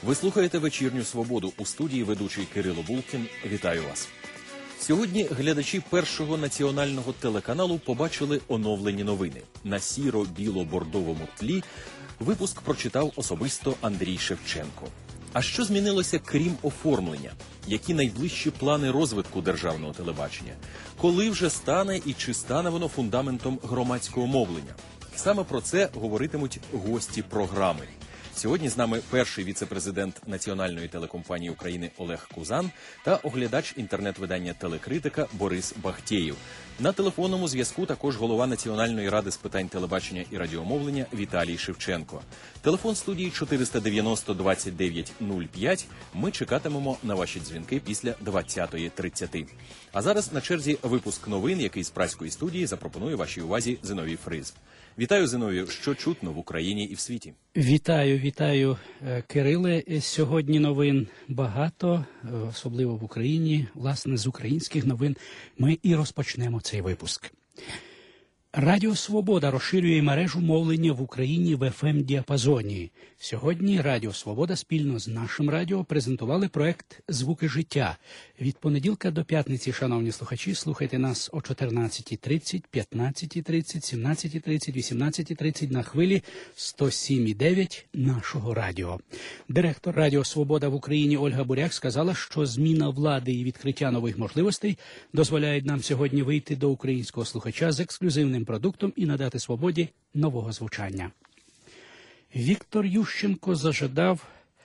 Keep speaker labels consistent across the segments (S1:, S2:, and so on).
S1: Ви слухаєте «Вечірню Свободу». У студії ведучий Кирило Булкін. Вітаю вас. Сьогодні глядачі Першого національного телеканалу побачили оновлені новини. На сіро-біло-бордовому тлі випуск прочитав особисто Андрій Шевченко. А що змінилося крім оформлення? Які найближчі плани розвитку державного телебачення? Коли вже стане і чи стане воно фундаментом громадського мовлення? Саме про це говоритимуть гості програми. Сьогодні з нами перший віце-президент Національної телекомпанії України Олег Кузан та оглядач інтернет-видання «Телекритика» Борис Бахтєєв. На телефонному зв'язку також голова Національної ради з питань телебачення і радіомовлення Віталій Шевченко. Телефон студії 490-29-05. Ми чекатимемо на ваші дзвінки після 20:30. А зараз на черзі випуск новин, який з Празької студії запропонує вашій увазі Зиновій Фриз. Вітаю, Зиновію. Що чутно в Україні і в світі?
S2: Вітаю, Кириле. Сьогодні новин багато, особливо в Україні. Власне, з українських новин ми і розпочнемо цей випуск. Радіо «Свобода» розширює мережу мовлення в Україні в FM-діапазоні. Сьогодні Радіо «Свобода» спільно з нашим радіо презентували проект «Звуки життя». Від понеділка до п'ятниці, шановні слухачі, слухайте нас о 14:30, 15:30, 17:30, 18:30 на хвилі 107,9 нашого радіо. Директор Радіо «Свобода» в Україні Ольга Буряк сказала, що зміна влади і відкриття нових можливостей дозволяють нам сьогодні вийти до українського слухача з ексклюзивним продуктом і надати свободі нового звучання. Віктор Ющенко зажадав,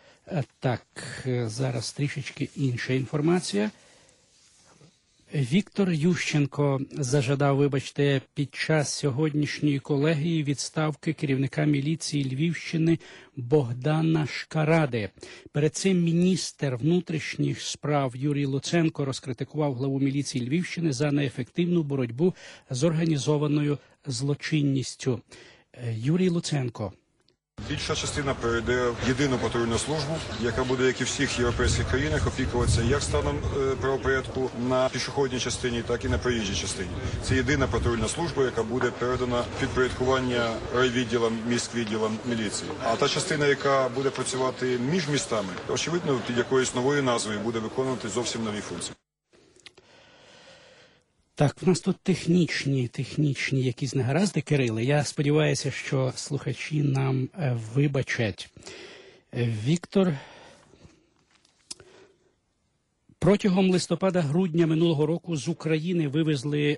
S2: зараз трішечки інша інформація. Віктор Ющенко зажадав, під час сьогоднішньої колегії відставки керівника міліції Львівщини Богдана Шкаради. Перед цим міністр внутрішніх справ Юрій Луценко розкритикував главу міліції Львівщини за неефективну боротьбу з організованою злочинністю. Юрій Луценко.
S3: Більша частина перейде в єдину патрульну службу, яка буде, як і в всіх європейських країнах, опікуватися як станом правопорядку на пішохідній частині, так і на проїжджій частині. Це єдина патрульна служба, яка буде передана в підпорядкування райвідділам, міськвідділам міліції. А та частина, яка буде працювати між містами, очевидно, під якоюсь новою назвою буде виконувати зовсім нові функції.
S2: Так, в нас тут технічні якісь негаразди, Кириле. Я сподіваюся, що слухачі нам вибачать. Віктор, протягом листопада-грудня минулого року з України вивезли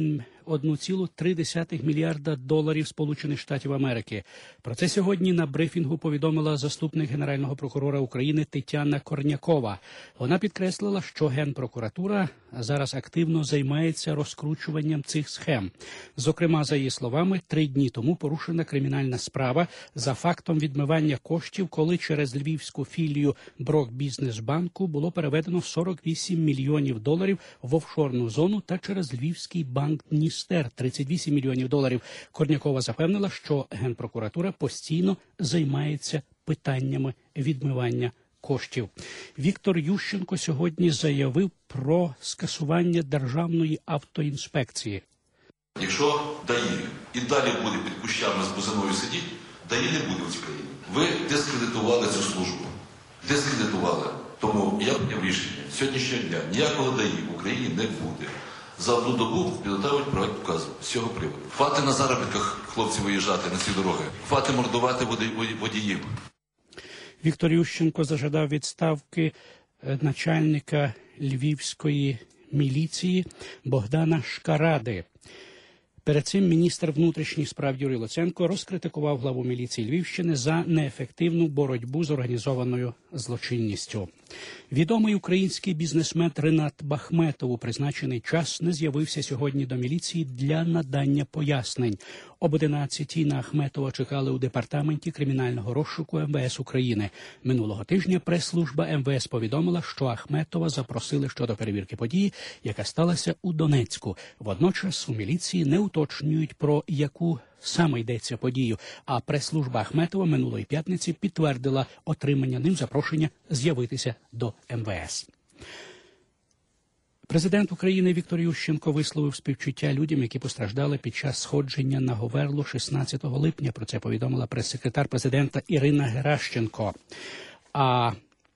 S2: 1,3 мільярда доларів Сполучених Штатів Америки. Про це сьогодні на брифінгу повідомила заступник Генерального прокурора України Тетяна Корнякова. Вона підкреслила, що Генпрокуратура зараз активно займається розкручуванням цих схем. Зокрема, за її словами, 3 дні тому порушена кримінальна справа за фактом відмивання коштів, коли через львівську філію Брокбізнесбанку було переведено 48 мільйонів доларів в офшорну зону та через львівський банк Дністер 38 мільйонів доларів. Корнякова запевнила, що Генпрокуратура постійно займається питаннями відмивання коштів. Віктор Ющенко сьогодні заявив про скасування державної автоінспекції.
S4: Якщо ДАІ і далі буде під кущами з бузиною сидіти, ДАІ не буде в цій країні. Ви дискредитували цю службу. Дискредитували. Тому я прийняв рішення сьогоднішнього дня ніякого ДАІ в Україні не буде. За одну добу підготовить проект указу з цього приводу. Хвати на заробітках хлопці виїжджати на ці дороги. Хвати мордувати водіїв.
S2: Віктор Ющенко зажадав відставки начальника львівської міліції Богдана Шкаради. Перед цим міністр внутрішніх справ Юрій Луценко розкритикував главу міліції Львівщини за неефективну боротьбу з організованою злочинністю. Відомий український бізнесмен Ринат Бахметов у призначений час не з'явився сьогодні до міліції для надання пояснень. Об 11-й на Ахметова чекали у департаменті кримінального розшуку МВС України. Минулого тижня прес-служба МВС повідомила, що Ахметова запросили щодо перевірки події, яка сталася у Донецьку. Водночас у міліції не уточнюють, про яку саме йдеться подію, а прес-служба Ахметова минулої п'ятниці підтвердила отримання ним запрошення з'явитися до МВС. Президент України Віктор Ющенко висловив співчуття людям, які постраждали під час сходження на Говерлу 16 липня. Про це повідомила прес-секретар президента Ірина Геращенко. А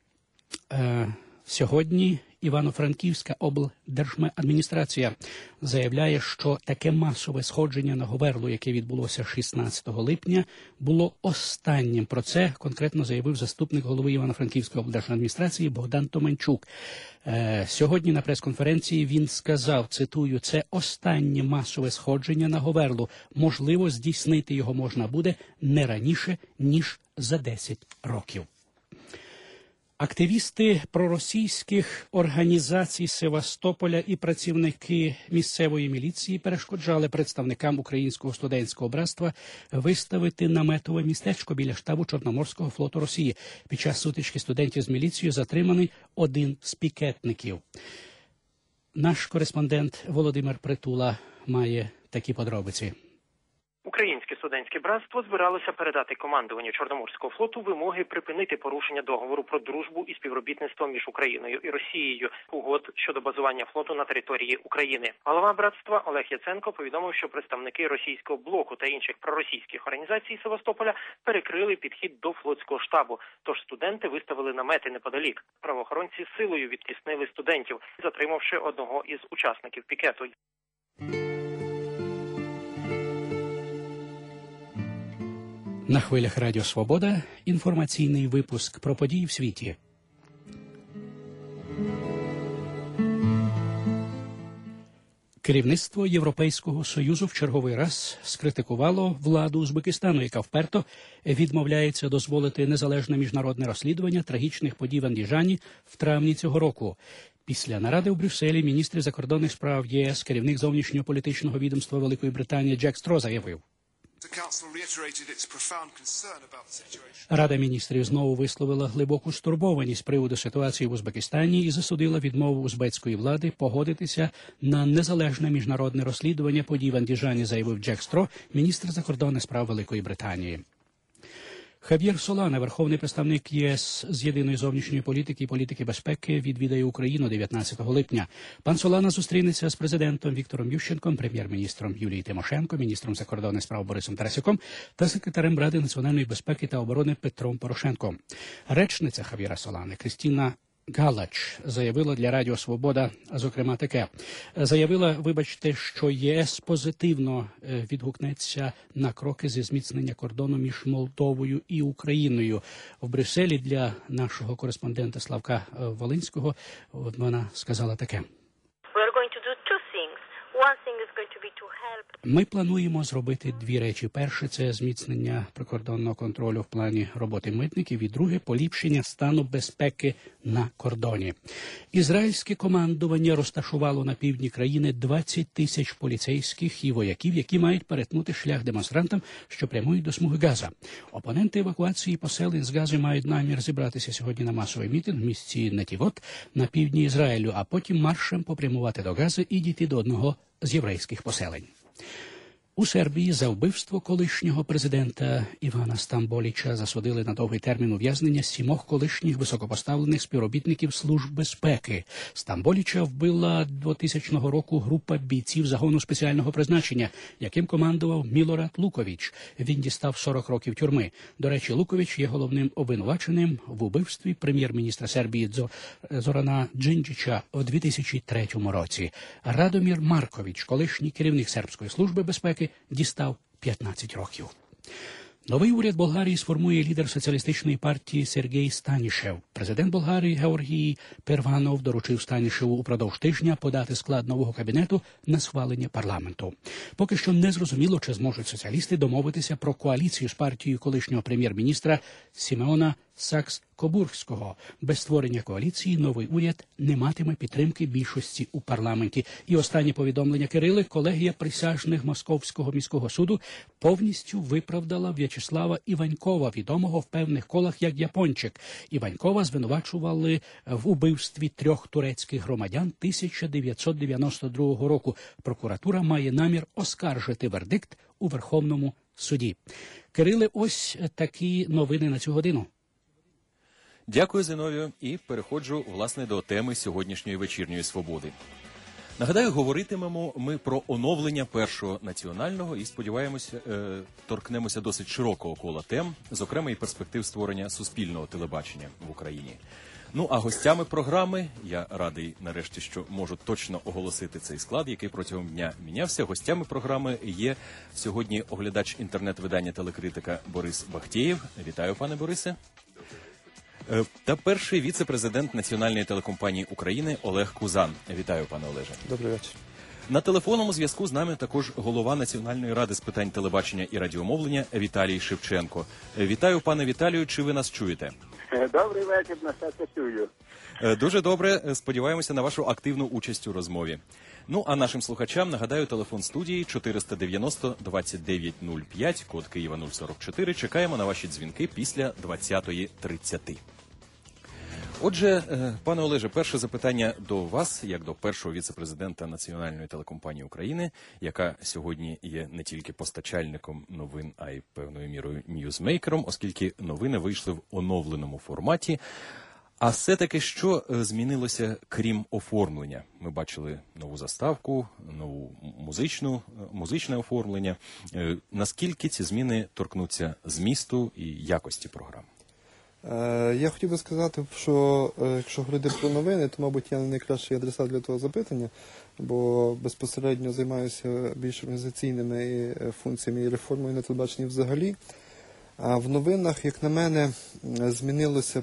S2: сьогодні Івано-Франківська облдержадміністрація заявляє, що таке масове сходження на Говерлу, яке відбулося 16 липня, було останнім. Про це конкретно заявив заступник голови Івано-Франківської облдержадміністрації Богдан Томанчук. Сьогодні на прес-конференції він сказав, цитую, «Це останнє масове сходження на Говерлу. Можливо, здійснити його можна буде не раніше, ніж за 10 років». Активісти проросійських організацій Севастополя і працівники місцевої міліції перешкоджали представникам Українського студентського братства виставити наметове містечко біля штабу Чорноморського флоту Росії. Під час сутички студентів з міліцією затриманий один з пікетників. Наш кореспондент Володимир Притула має такі подробиці.
S5: Українське студентське братство збиралося передати командуванню Чорноморського флоту вимоги припинити порушення договору про дружбу і співробітництво між Україною і Росією, угод щодо базування флоту на території України. Голова братства Олег Яценко повідомив, що представники російського блоку та інших проросійських організацій Севастополя перекрили підхід до флотського штабу, тож студенти виставили намети неподалік. Правоохоронці силою відтіснили студентів, затримавши одного із учасників пікету.
S2: На хвилях Радіо Свобода інформаційний випуск про події в світі. Керівництво Європейського Союзу в черговий раз скритикувало владу Узбекистану, яка вперто відмовляється дозволити незалежне міжнародне розслідування трагічних подій в Андіжані в травні цього року. Після наради у Брюсселі міністр закордонних справ ЄС, керівник зовнішньополітичного відомства Великої Британії Джек Стро заявив: Рада міністрів знову висловила глибоку стурбованість з приводу ситуації в Узбекистані і засудила відмову узбецької влади погодитися на незалежне міжнародне розслідування подій в Андіжані, заявив Джек Стро, міністр закордонних справ Великої Британії. Хав'єр Солана, верховний представник ЄС з єдиної зовнішньої політики і політики безпеки, відвідає Україну 19 липня. Пан Солана зустрінеться з президентом Віктором Ющенком, прем'єр-міністром Юлією Тимошенко, міністром закордонних справ Борисом Тарасюком та секретарем Ради національної безпеки та оборони Петром Порошенком. Речниця Хав'єра Солани Крістіна Галач заявила для Радіо Свобода, зокрема, таке. Заявила, вибачте, що ЄС позитивно відгукнеться на кроки зі зміцнення кордону між Молдовою і Україною. В Брюсселі для нашого кореспондента Славка Волинського вона сказала таке. Ми плануємо зробити дві речі. Перше – це зміцнення прикордонного контролю в плані роботи митників, і друге – поліпшення стану безпеки на кордоні. Ізраїльське командування розташувало на півдні країни 20 тисяч поліцейських і вояків, які мають перетнути шлях демонстрантам, що прямують до смуги Газа. Опоненти евакуації поселень з Гази мають намір зібратися сьогодні на масовий мітинг в місті Нетівот на півдні Ізраїлю, а потім маршем попрямувати до Гази і дійти до одного з єврейських поселень. У Сербії за вбивство колишнього президента Івана Стамболіча засудили на довгий термін ув'язнення 7 колишніх високопоставлених співробітників служб безпеки. Стамболіча вбила 2000 року група бійців загону спеціального призначення, яким командував Мілорад Лукович. Він дістав 40 років тюрми. До речі, Лукович є головним обвинуваченим в убивстві прем'єр-міністра Сербії Зорана Джинджича у 2003 році. Радомір Маркович, колишній керівник сербської служби безпеки, дістав 15 років. Новий уряд Болгарії сформує лідер соціалістичної партії Сергій Станішев. Президент Болгарії Георгій Перванов доручив Станішеву упродовж тижня подати склад нового кабінету на схвалення парламенту. Поки що не зрозуміло, чи зможуть соціалісти домовитися про коаліцію з партією колишнього прем'єр-міністра Сімеона Сакс-Кобургського. Без створення коаліції новий уряд не матиме підтримки більшості у парламенті. І останнє повідомлення Кирили: колегія присяжних Московського міського суду повністю виправдала В'ячеслава Іванькова, відомого в певних колах як Япончик. Іванькова звинувачували в убивстві 3 турецьких громадян 1992 року. Прокуратура має намір оскаржити вердикт у Верховному суді. Кириле, ось такі новини на цю годину.
S1: Дякую, Зиновію, і переходжу, власне, до теми сьогоднішньої вечірньої «Свободи». Нагадаю, говоритимемо ми про оновлення Першого національного і, сподіваємося, торкнемося досить широкого кола тем, зокрема і перспектив створення суспільного телебачення в Україні. Ну, а гостями програми, я радий нарешті, що можу точно оголосити цей склад, який протягом дня мінявся. Гостями програми є сьогодні оглядач інтернет-видання «Телекритика» Борис Бахтєєв. Вітаю, пане Борисе. Та перший віце-президент Національної телекомпанії України Олег Кузан. Вітаю, пане Олеже.
S6: Добрий вечір.
S1: На телефонному зв'язку з нами також голова Національної ради з питань телебачення і радіомовлення Віталій Шевченко. Вітаю, пане Віталію, чи ви нас чуєте?
S7: Добрий вечір, на все чую.
S1: Дуже добре, сподіваємося на вашу активну участь у розмові. Ну, а нашим слухачам нагадаю, телефон студії 490-2905, код Києва 044. Чекаємо на ваші дзвінки після 20:30. Отже, пане Олеже, перше запитання до вас, як до першого віце-президента Національної телекомпанії України, яка сьогодні є не тільки постачальником новин, а й певною мірою ньюзмейкером, оскільки новини вийшли в оновленому форматі. А все-таки, що змінилося, крім оформлення? Ми бачили нову заставку, нову музичне оформлення. Наскільки ці зміни торкнуться змісту і якості програм?
S6: Я хотів би сказати, що якщо говорити про новини, то, мабуть, я не найкращий адресат для того запитання, бо безпосередньо займаюся більш організаційними функціями і реформою на телебаченні взагалі. А в новинах, як на мене, змінилося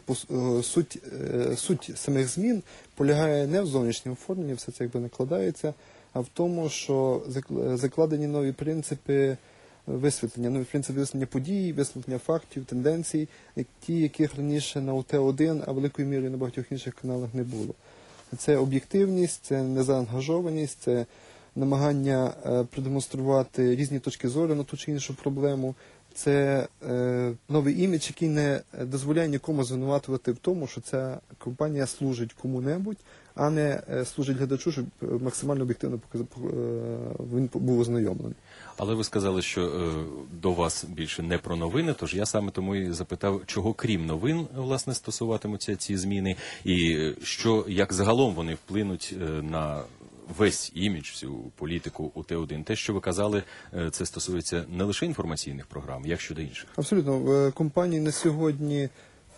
S6: суть самих змін полягає не в зовнішньому оформленні, все це якби накладається, а в тому, що закладені нові принципи висвітлення, нові принципи висвітлення подій, висвітлення фактів, тенденцій, ті, яких раніше на УТ-1, а великою мірою на багатьох інших каналах не було. Це об'єктивність, це незаангажованість, це намагання продемонструвати різні точки зору на ту чи іншу проблему. Це новий імідж, який не дозволяє нікому звинуватувати в тому, що ця компанія служить кому-небудь, а не служить глядачу, щоб максимально об'єктивно він був ознайомлений.
S1: Але ви сказали, що до вас більше не про новини, тож я саме тому і запитав, чого крім новин, власне, стосуватимуться ці зміни, і що, як загалом вони вплинуть на весь імідж, всю політику УТ-1. Те, що ви казали, це стосується не лише інформаційних програм, як щодо інших.
S6: Абсолютно. В компанії на сьогодні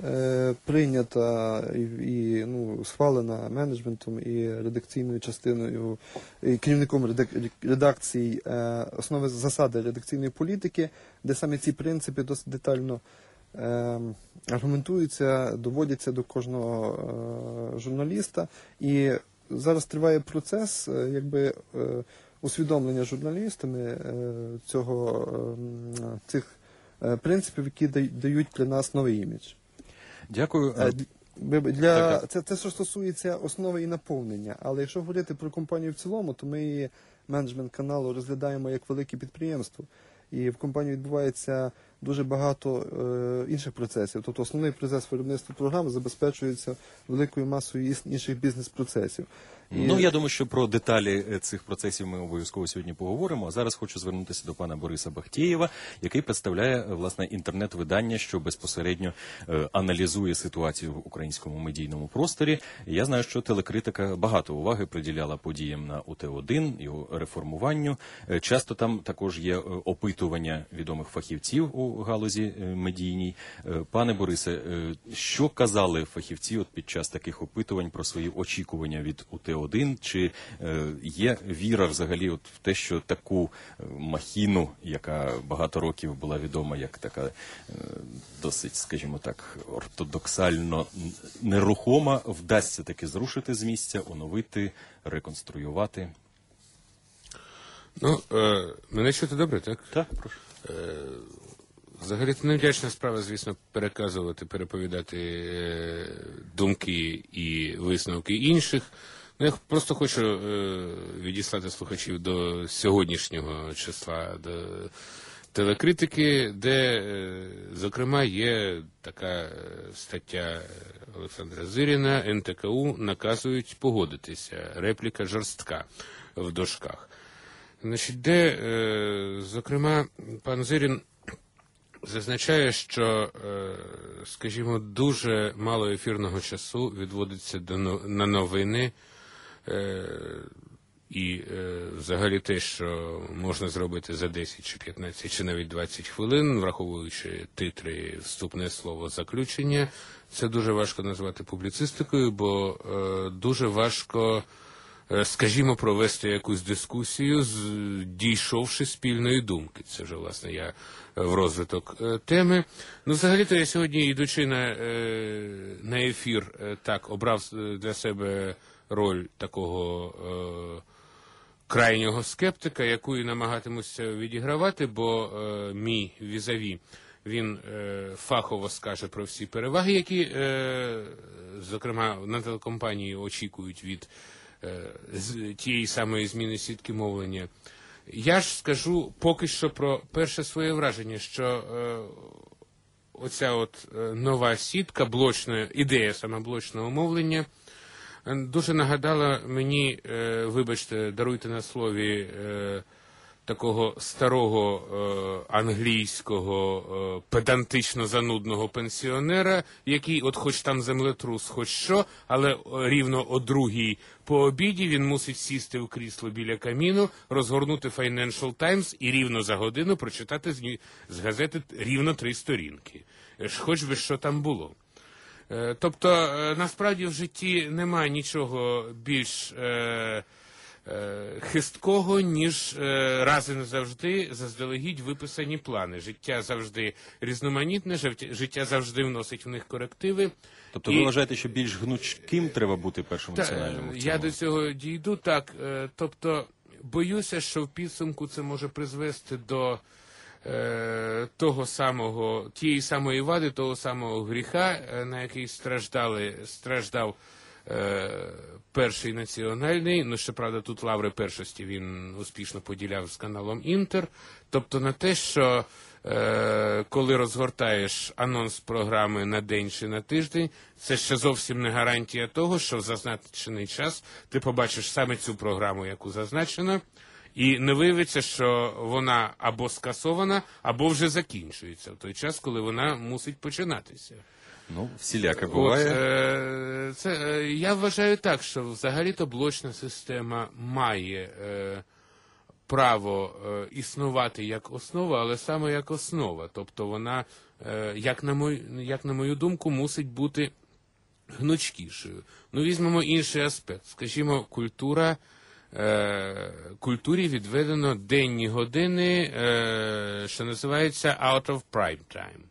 S6: прийнята і схвалена менеджментом і редакційною частиною, і керівником редакцій основи засади редакційної політики, де саме ці принципи досить детально аргументуються, доводяться до кожного журналіста. І зараз триває процес усвідомлення журналістами цих принципів, які дають для нас новий імідж.
S1: Дякую.
S6: Це що стосується основи і наповнення. Але якщо говорити про компанію в цілому, то ми її менеджмент каналу розглядаємо як велике підприємство. І в компанії відбувається дуже багато інших процесів. Тобто основний процес виробництва програм забезпечується великою масою інших бізнес-процесів.
S1: Я думаю, що про деталі цих процесів ми обов'язково сьогодні поговоримо. А зараз хочу звернутися до пана Бориса Бахтєєва, який представляє, власне, інтернет-видання, що безпосередньо аналізує ситуацію в українському медійному просторі. Я знаю, що телекритика багато уваги приділяла подіям на УТ-1, його реформуванню. Часто там також є опитування відомих фахівців у галузі медійній. Пане Борисе, що казали фахівці під час таких опитувань про свої очікування від УТ-1? Чи є віра взагалі в те, що таку махіну, яка багато років була відома як така досить, скажімо так, ортодоксально нерухома, вдасться таки зрушити з місця, оновити, реконструювати?
S8: Мене чути добре, так?
S1: Так, прошу.
S8: Взагалі, це невдячна справа, звісно, переповідати думки і висновки інших. Я просто хочу відіслати слухачів до сьогоднішнього числа до телекритики, де, зокрема, є така стаття Олександра Зиріна, НТКУ наказують погодитися, репліка жорстка в дужках. Де, зокрема, пан Зирін зазначає, що, скажімо, дуже мало ефірного часу відводиться на новини, І взагалі те, що можна зробити за 10 чи 15 чи навіть 20 хвилин, враховуючи титри, вступне слово, заключення, це дуже важко назвати публіцистикою, бо дуже важко, скажімо, провести якусь дискусію, дійшовши спільної думки. Це вже, власне, я в розвиток теми. Ну, взагалі-то я сьогодні, йдучи на ефір, так, обрав для себе роль такого крайнього скептика, яку і намагатимуся відігравати, бо мій візаві, він фахово скаже про всі переваги, які, зокрема, на телекомпанії очікують від тієї самої зміни сітки мовлення. Я ж скажу поки що про перше своє враження, що оця от нова сітка, ідея саме блочного мовлення, дуже нагадала мені, вибачте, даруйте на слові, такого старого англійського педантично занудного пенсіонера, який от хоч там землетрус, хоч що, але рівно о 2:00 по обіді він мусить сісти в крісло біля каміну, розгорнути Financial Times і рівно за годину прочитати з газети рівно 3 сторінки. Хоч би що там було. Тобто, насправді в житті немає нічого більш хисткого, ніж раз і назавжди заздалегідь виписані плани. Життя завжди різноманітне, життя завжди вносить в них корективи.
S1: Тобто ви вважаєте, що більш гнучким треба бути першим національним?
S8: Я до цього дійду, так. Тобто, боюся, що в підсумку це може призвести до тієї самої вади, того самого гріха, на який страждав перший національний, ну, щоправда, тут лаври першості він успішно поділяв з каналом Інтер, тобто на те, що коли розгортаєш анонс програми на день чи на тиждень, це ще зовсім не гарантія того, що в зазначений час ти побачиш саме цю програму, яку зазначено, і не виявиться, що вона або скасована, або вже закінчується в той час, коли вона мусить починатися.
S1: Ну, всіляке буває.
S8: Я вважаю так, що взагалі-то блочна система має право існувати як основа, але саме як основа. Тобто вона, як на мою думку, мусить бути гнучкішою. Ну, візьмемо інший аспект. Скажімо, культурі відведено денні години, що називається out of prime time.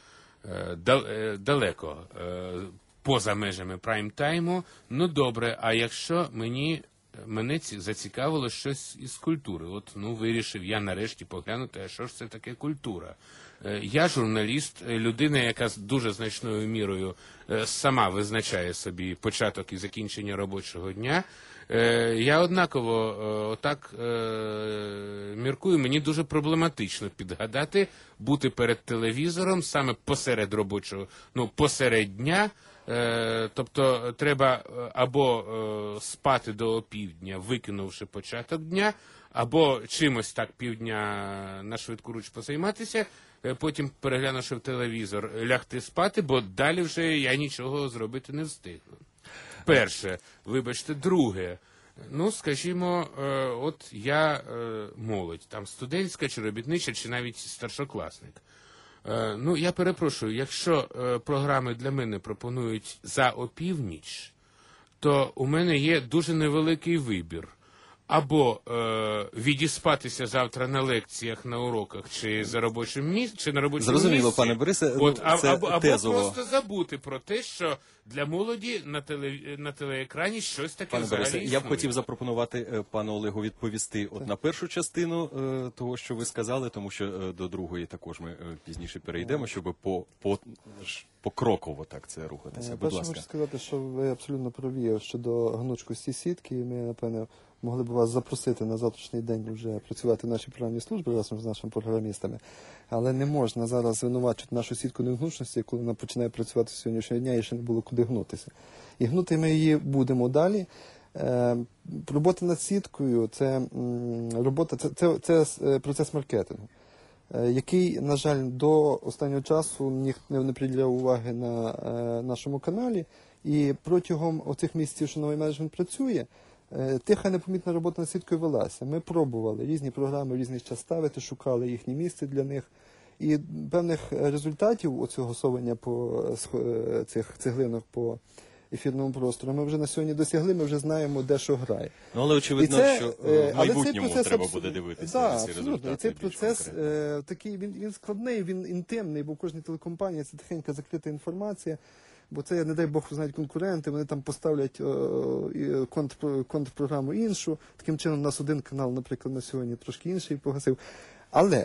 S8: Далеко, поза межами прайм-тайму. Ну, добре, а якщо мене зацікавило щось із культури, вирішив я нарешті поглянути, а що ж це таке культура. Я журналіст, людина, яка з дуже значною мірою сама визначає собі початок і закінчення робочого дня. Я однаково міркую, мені дуже проблематично підгадати, бути перед телевізором саме посеред робочого, посеред дня, тобто треба або спати до опівдня, викинувши початок дня, або чимось так півдня на швидкоруч позайматися, потім, переглянувши в телевізор, лягти спати, бо далі вже я нічого зробити не встигну. Перше. Вибачте, друге. Скажімо, от я молодь, там студентська, чи робітнича, чи навіть старшокласник. Я перепрошую, якщо програми для мене пропонують за опівніч, то у мене є дуже невеликий вибір. Або відіспатися завтра на лекціях, на уроках, чи за робочим місцем, чи на робочому місці.
S1: Зрозуміло, пане Борисе,
S8: або просто забути про те, що для молоді на телеекрані щось таке
S1: пане
S8: взагалі
S1: Борисе,
S8: існує.
S1: я б хотів запропонувати пану Олегу відповісти на першу частину того, що ви сказали, тому що до другої також ми пізніше перейдемо, щоб покроково так це рухатися. Будь
S6: Перше
S1: ласка.
S6: хочу сказати, що ви абсолютно праві щодо гнучкості сітки. Ми, напевно, могли б вас запросити на завтрашній день вже працювати в нашій програмній службі разом з нашими програмістами. Але не можна зараз звинувачувати нашу сітку невгнучності, коли вона починає працювати з сьогоднішнього дня і ще не було куди гнутися. І гнути ми її будемо далі. Робота над сіткою – це процес маркетингу, який, на жаль, до останнього часу ніхто не приділяв уваги на нашому каналі. І протягом оцих місяців, що новий менеджмент працює, Тиха непомітна робота над сіткою велася. Ми пробували різні програми в різний час ставити, шукали їхнє місце для них. І певних результатів оцього совання по цих цеглинок по ефірному простору ми вже на сьогодні досягли, ми вже знаємо, де що грає.
S1: Ну, але очевидно, що в майбутньому треба буде дивитися на ці
S6: абсолютно.
S1: результати.
S6: І цей процес такий, він складний, він інтимний, бо в кожній телекомпанії це тихенька закрита інформація. Бо це, не дай Бог, знають конкуренти, вони там поставлять контрпрограму іншу. Таким чином, у нас один канал, наприклад, на сьогодні трошки інший погасив. Але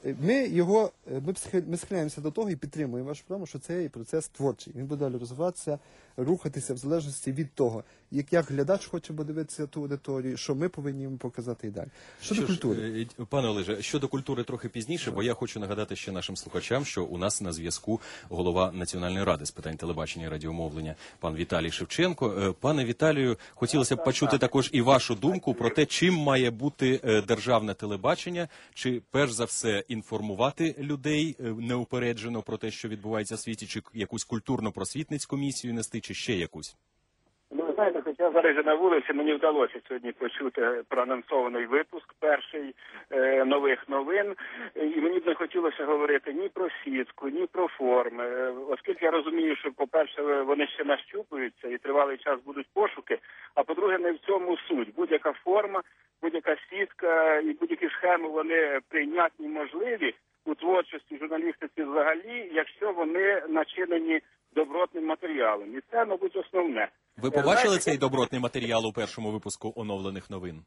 S6: ми схиляємося до того і підтримуємо вашу програму, що цей процес творчий. Він буде далі розвиватися, рухатися в залежності від того, як глядач хоче подивитися ту аудиторію, що ми повинні йому показати і далі. Щодо культури.
S1: Пане Олеже, щодо культури трохи пізніше, бо я хочу нагадати ще нашим слухачам, що у нас на зв'язку голова Національної ради з питань телебачення і радіомовлення пан Віталій Шевченко. Пане Віталію, хотілося б почути також і вашу думку про те, чим має бути державне телебачення, чи перш за все інформувати людей неупереджено про те, що відбувається в світі, чи якусь культурно-просвітницьку місію нести, чи ще якусь?
S7: Ну, знаєте, хоча зараз на вулиці мені вдалося сьогодні почути проанонсований випуск перший нових новин, і мені б не хотілося говорити ні про сітку, ні про форми, оскільки я розумію, що, по-перше, вони ще нащупуються і тривалий час будуть пошуки, а по-друге, не в цьому суть. Будь-яка форма, будь-яка сітка і будь-які схеми, вони прийнятні, можливі у творчості, журналістиці взагалі, якщо вони начинені добротним матеріалом. І це, мабуть, основне.
S1: Ви побачили цей добротний матеріал у першому випуску оновлених новин?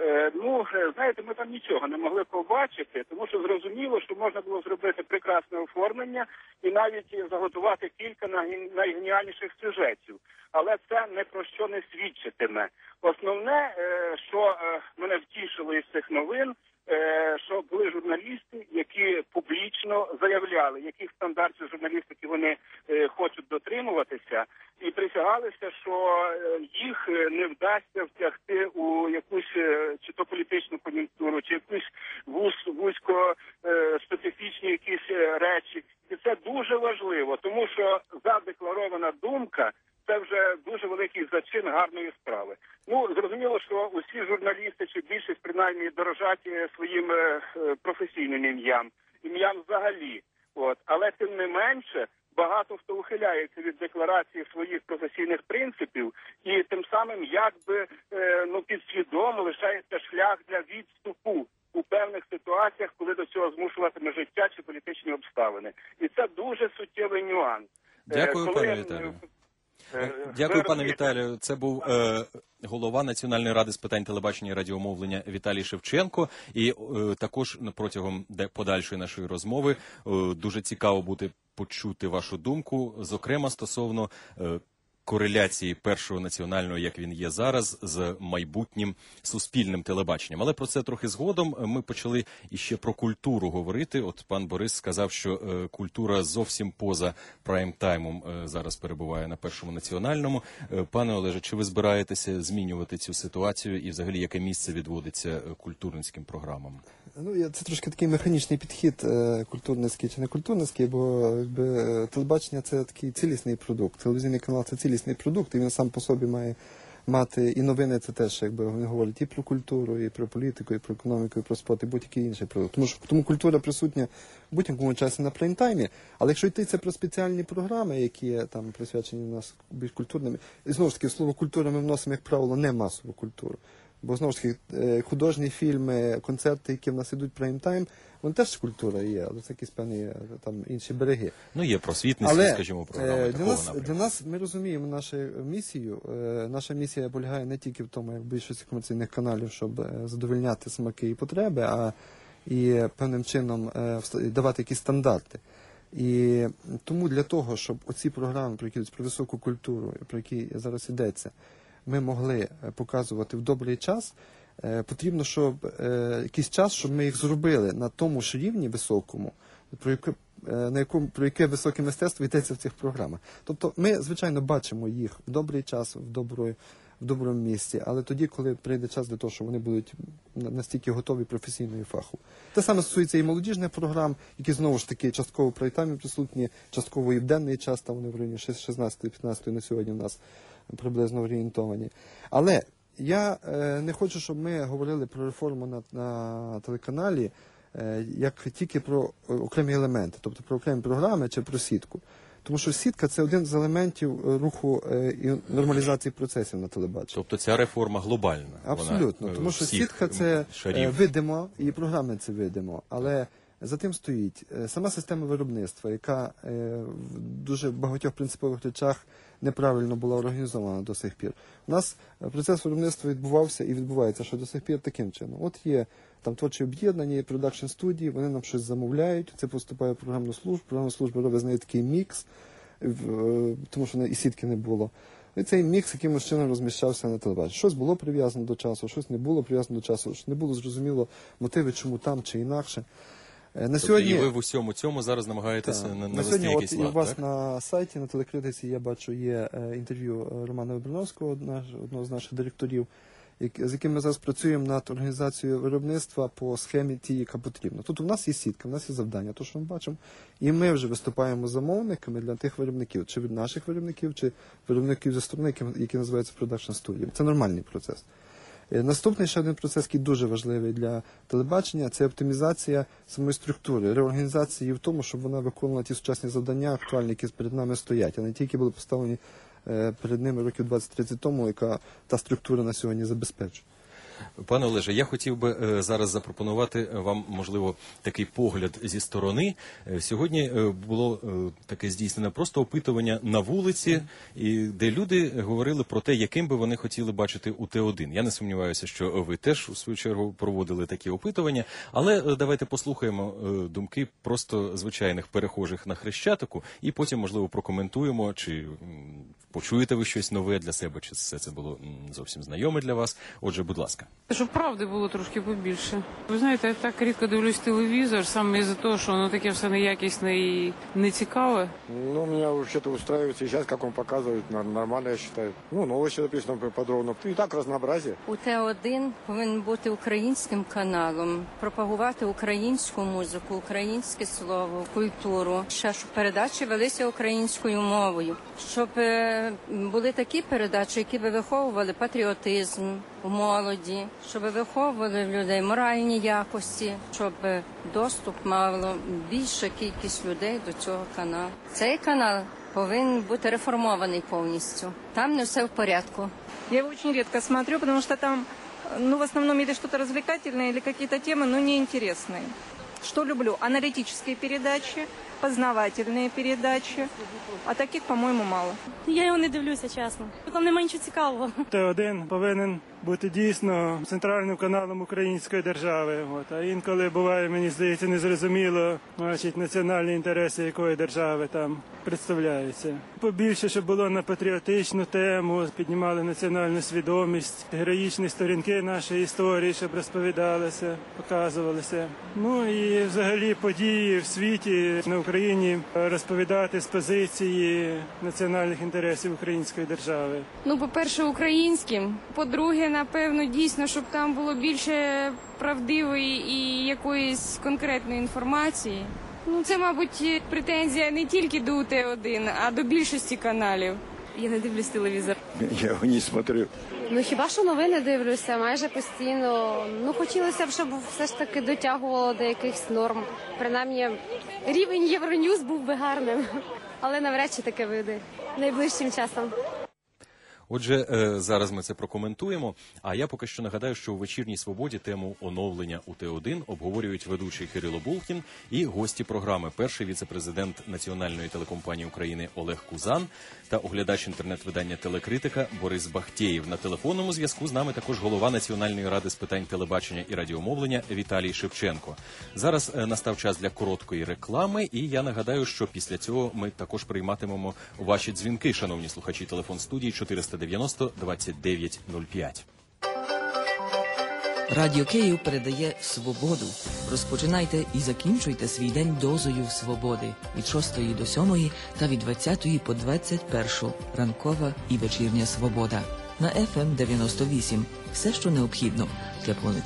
S7: Ну, знаєте, ми там нічого не могли побачити, тому що зрозуміло, що можна було зробити прекрасне оформлення і навіть заготувати кілька найгеніальніших сюжетів. Але це не про що не свідчитиме. Основне, що мене втішило із цих новин, що були журналісти, які публічно заявляли, яких стандартів журналістики вони хочуть дотримуватися, і присягалися, що їх не вдасться втягти у якусь чи то політичну кон'юнктуру, чи якусь вузько специфічні якісь речі. І це дуже важливо, тому що задекларована думка – це вже дуже великий зачин гарної справи. Ну, зрозуміло, що усі журналісти, чи більшість, принаймні, дорожать своїм професійним ім'ям взагалі. Але тим не менше, багато хто ухиляється від декларації своїх професійних принципів і тим самим якби підсвідомо лишається шлях для відступу у певних ситуаціях, коли до цього змушуватиме життя чи політичні обставини. І це дуже суттєвий нюанс.
S1: Дякую, пане Віталію. Дякую, пане Віталію. Це був голова Національної ради з питань телебачення і радіомовлення Віталій Шевченко. І також протягом подальшої нашої розмови дуже цікаво буде почути вашу думку, зокрема стосовно кореляції першого національного, як він є зараз, з майбутнім суспільним телебаченням. Але про це трохи згодом. Ми почали іще про культуру говорити. От пан Борис сказав, що культура зовсім поза прайм-таймом зараз перебуває на першому національному. Пане Олеже, чи ви збираєтеся змінювати цю ситуацію і взагалі яке місце відводиться культурницьким програмам?
S6: Ну, це трошки такий механічний підхід, культурницький чи не культурницький, бо телебачення – це такий цілісний продукт. Телевізійний канал – це цілісний продукт, і він сам по собі має мати, і новини – це теж, якби вони говорять і про культуру, і про політику, і про економіку, і про спорт, і будь-який інший продукт. Тому культура присутня в будь-якому часі на прайм-таймі, але якщо йтися про спеціальні програми, які там присвячені у нас більш культурними, і знову ж таки, слово культура ми вносимо, як правило, не масову культуру. Бо, знову ж таки, художні фільми, концерти, які в нас ідуть прайм-тайм, вони теж культура є, але це якісь певні там інші береги.
S1: Ну, є просвітницькі, скажімо, програми такого напрямку.
S6: Для нас, ми розуміємо нашу місію. Наша місія полягає не тільки в тому, як в більшості комерційних каналів, щоб задовольняти смаки і потреби, а і певним чином давати якісь стандарти. І тому для того, щоб оці програми, про які про високу культуру, про які зараз йдеться, ми могли показувати в добрий час, потрібно, щоб якийсь час, щоб ми їх зробили на тому ж рівні високому, про яке високе мистецтво йдеться в цих програмах. Тобто ми, звичайно, бачимо їх в добрий час, в доброму місці, але тоді, коли прийде час для того, що вони будуть настільки готові професійно і фахово. Те саме стосується і молодіжних програм, які, знову ж таки, частково прайм-таймі присутні, частково і в денний час, там вони в районі 16-15 на сьогодні у нас приблизно орієнтовані. Але Я не хочу, щоб ми говорили про реформу на телеканалі як тільки про окремі елементи, тобто про окремі програми чи про сітку. Тому що сітка – це один з елементів руху і нормалізації процесів на телебаченні.
S1: Тобто ця реформа глобальна?
S6: Абсолютно,
S1: вона,
S6: тому що
S1: всіх
S6: сітка – це
S1: шарів.
S6: видимо, і програми це видимо, але за тим стоїть сама система виробництва, яка в дуже багатьох принципових речах неправильно була організована до сих пір. У нас процес виробництва відбувався і відбувається, що до сих пір таким чином. От є там творчі об'єднання, продакшн студії, вони нам щось замовляють, це поступає в програмну служба робить з неї такий мікс, тому що і сітки не було. І цей мікс якимось чином розміщався на телебаченні. Щось було прив'язано до часу, щось не було прив'язано до часу, не було зрозуміло мотиви, чому там чи інакше.
S1: Тобто сьогодні... і ви в усьому цьому зараз намагаєтеся навести якийсь лад,
S6: у вас
S1: так?
S6: на сайті, на телекритиці, я бачу, є інтерв'ю Романа Вибрановського, одного з наших директорів, з яким ми зараз працюємо над організацією виробництва по схемі тій, яка потрібна. Тут у нас є сітка, у нас є завдання, то, що ми бачимо, і ми вже виступаємо замовниками для тих виробників, чи від наших виробників, чи виробників зі сторони, які називаються продакшн студіями. Це нормальний процес. Наступний ще один процес, який дуже важливий для телебачення, це оптимізація самої структури, реорганізація її в тому, щоб вона виконувала ті сучасні завдання актуальні, які перед нами стоять, а не ті, які були поставлені перед ними років 20-30 тому, яка та структура на сьогодні забезпечує.
S1: Пане Олеже, я хотів би зараз запропонувати вам, можливо, такий погляд зі сторони. Сьогодні було таке здійснене просто опитування на вулиці, де люди говорили про те, яким би вони хотіли бачити УТ-1. Я не сумніваюся, що ви теж, у свою чергу, проводили такі опитування. Але давайте послухаємо думки просто звичайних перехожих на Хрещатику і потім, можливо, прокоментуємо, чи почуєте ви щось нове для себе, чи все це було зовсім знайоме для вас. Отже, будь ласка.
S9: Щоб правди було трошки побільше. Ви знаєте, я так рідко дивлюсь телевізор, саме із-за того, що воно таке все неякісне і нецікаве.
S10: Ну, меня вообще-то устраивает сейчас, как он показывает, нормально, я считаю. Ну, новости написано подробно. И так разнообразие.
S11: УТ-1 повинен бути українським каналом, пропагувати українську музику, українське слово, культуру. Ще щоб передачі велися українською мовою, щоб були такі передачі, які би виховували патріотизм у молоді, щоб виховували в людей моральні якості, щоб доступ мало більша кількість людей до цього каналу. Цей канал повинен бути реформований повністю. Там не все в порядку.
S12: Я его очень редко смотрю, потому что там, в основном или что-то развлекательное, или какие-то темы, неинтересные. Что люблю? Аналитические передачи, познавательные передачи, а таких, по-моєму, мало.
S13: Я його не дивлюся, чесно. Там немає нічого цікавого.
S14: Т1 повинен бути дійсно центральним каналом української держави. А інколи буває, мені здається, незрозуміло, національні інтереси якої держави там представляються. Побільше, щоб було на патріотичну тему, піднімали національну свідомість, героїчні сторінки нашої історії, щоб розповідалися, показувалися. Ну і взагалі події в світі, на Україні розповідати з позиції національних інтересів української держави.
S13: По-перше, українським. По-друге, напевно, дійсно, щоб там було більше правдивої і якоїсь конкретної інформації. Це, мабуть, претензія не тільки до УТ-1, а до більшості каналів. Я не дивлюсь телевізор.
S10: Я його не смотрю.
S15: Хіба що новини дивлюся майже постійно. Хотілося б, щоб все ж таки дотягувало до якихось норм. Принаймні, рівень Євроньюз був би гарним. Але навряд чи таке вийде найближчим часом.
S1: Отже, зараз ми це прокоментуємо, а я поки що нагадаю, що у «Вечірній Свободі» тему оновлення УТ-1 обговорюють ведучий Кирило Булкін і гості програми. Перший віце-президент Національної телекомпанії України Олег Кузан та оглядач інтернет-видання «Телекритика» Борис Бахтєєв. На телефонному зв'язку з нами також голова Національної ради з питань телебачення і радіомовлення Віталій Шевченко. Зараз настав час для короткої реклами, і я нагадаю, що після цього ми також прийматимемо ваші дзвінки, шановні слухачі. Телефон студії 490-29-05.
S16: Радіо Київ передає «Свободу». Розпочинайте і закінчуйте свій день дозою свободи. Від 6 до 7 та від 20 по 21. Ранкова і вечірня свобода. На FM 98. Все, що необхідно для понад